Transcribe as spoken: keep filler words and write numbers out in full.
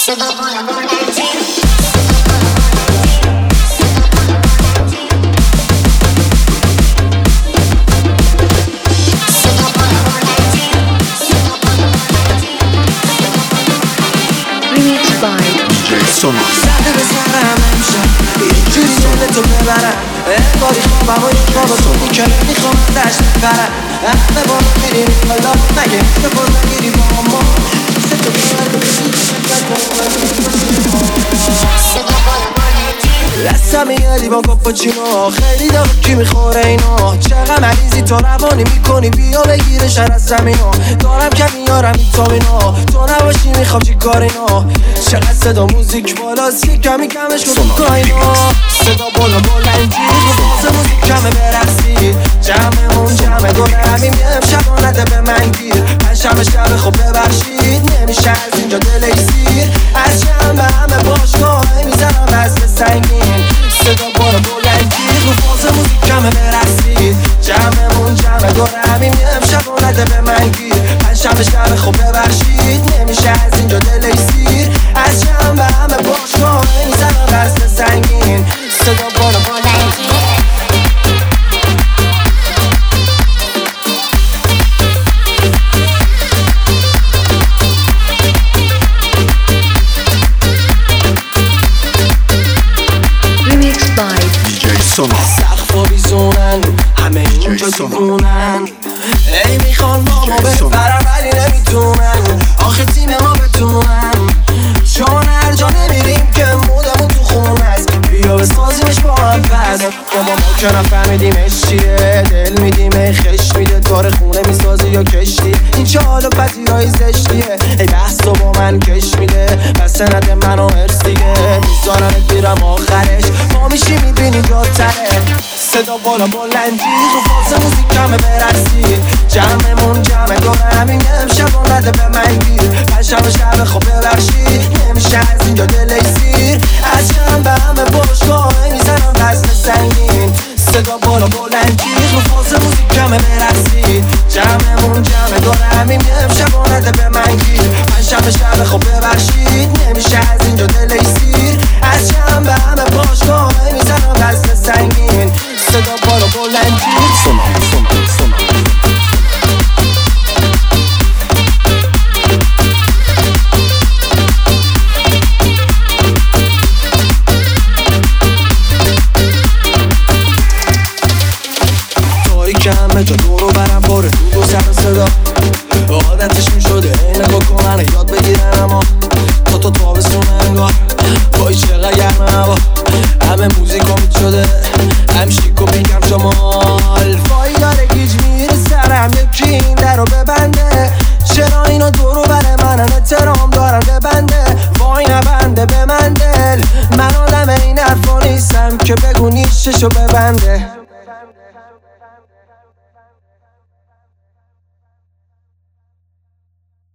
سرده بزنم امشب اینجوری دل تو ببرم انگاری خوابم و یک خواب تو میکنه میخوام دشت برم همه با ما میریم حالا مگه بپر نگیری با ما سه تو بیار دستم میادی با کاپوچینو خیلی داغ کی میخوره اینا چقدر مریضی تو روانی میکنی بیا بگیرش از زمینا دارم که میارم ویتامینا تو نباشی میخوام چی کار اینا چقدر صدا موزیک بالاست که کمی کمش کن تو اینا صدا بالا بلندی واسه موزیک کمه برسی جمعمون جمع دور همین امشب نده به من گیر پنجشنبه شب خب ببخشید نمیشه از اینجا دل سیر از شنبه همه باشگاه میزنم وزن سنگین صدا بالا بلندی رو فاز موزیک کمه برسید جمعمون جمع دور همین امشب نده به من گیر پنجشنبه شب خب ببخشید نمیشه از اینجا دل سیر از شنبه همه باشگاه میزنم وزن سنگین صدا بالا بلندی سقفا بیزونن همه اینجا دیوونن ای میخوان با ما ببرن ولی نمیتونن آخه تیم ما بتونن چون هر جا نمیریم که مودمون تو خون هست بیا بسازیمش با هم پس با ما ما که نفهمیدیمش چیه دل میدیم ای خش میده داره خونه میسازی یا کشتی این چه حال و پذیرایی زشتیه ای بحث و با من کش میده پس سند منو ارس دیگه میزارنت بیرم آخرش ما میشی میبینی جاتره صدا بالا بلندی رو فاز موزیک کمه برسی جمعمون جمع داره همین امشب نده به من گیر پنجشنبه شب خب ببخشید نمیشه از اینجا دل سیر از شنبه همه باشگاه میزنم وزن سنگین صدا بالا بلندی رو فاز موزیک کمه برسی جمعمون جمع داره همین امشب نده به من گیر پنجشنبه شب خب ببخشید نمیشه از اینجا دل سیر از شنبه همه باشگاه میزنم وزن سنگین صدا بالا بلندی سونا سونا سونا تایی که همه جا دورو برم باره دود و سر صدا عادتش میشده این نگاه کنن یاد بگیرن اما تا تو تابستون انگار بایی چقدر گرم هوا همه موزیک امید شده هم شیک و بیکم شمال فایی داره گیج میره سرم یکی این در رو ببنده چرا اینا دورو بره منن احترام دارن ببنده وای نبنده به من دل من آدم این حرفا نیستم که بگو نیششو ببنده